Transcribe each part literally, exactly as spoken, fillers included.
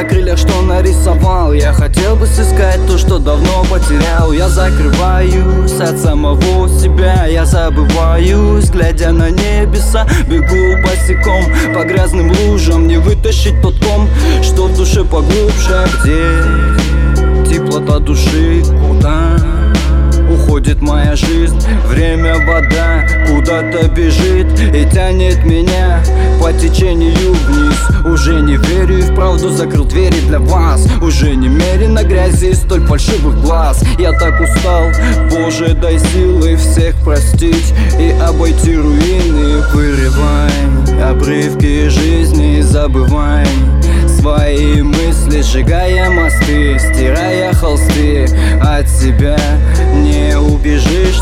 на крыльях, что нарисовал. Я хотел бы сыскать то, что давно потерял. Я закрываюсь от самого себя, я забываюсь, глядя на небеса. Бегу босиком по грязным лужам, не вытащить тот ком, что в душе поглубже. Где теплота души, куда уходит моя жизнь? Время, вода куда-то бежит и тянет меня по течению вниз. Уже не верю и вправду закрыл двери для вас. Уже не мерено грязи и столь фальшивых глаз. Я так устал, Боже, дай силы всех простить и обойти руины. Вырывай обрывки жизни, забывай свои мысли, сжигая мосты, стирая холсты. От себя не убежишь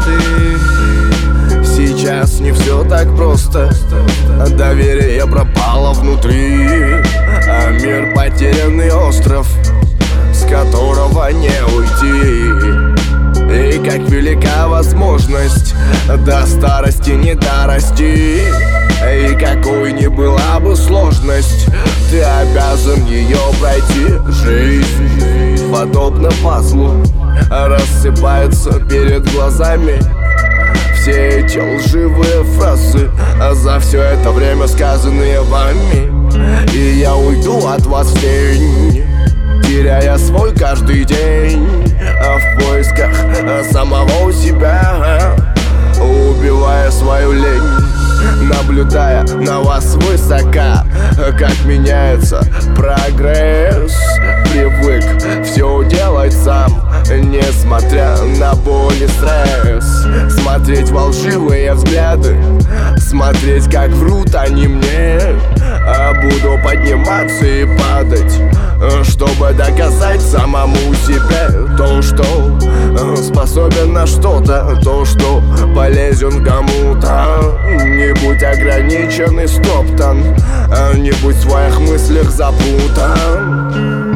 ты. Сейчас не все так просто, доверие пропало внутри, а мир потерянный остров, с которого не уйти. И как велика возможность до старости не дорасти. И какой ни была бы сложность, ты обязан ее пройти. Жизнь, подобно пазлу, рассыпается перед глазами все эти лживые фразы, а за все это время сказанные вами. И я уйду от вас в тень, теряя свой каждый день, а в поисках самого себя, убивая свою лень, наблюдая на вас свысока, как меняется прогресс. Привык все делать сам, несмотря на боль и стресс. Смотреть во лживые взгляды, смотреть, как врут они мне. А буду подниматься и падать, чтобы доказать самому себе то, что способен на что-то, то, что полезен кому-то. Не будь ограничен и стоптан, не будь в своих мыслях запутан.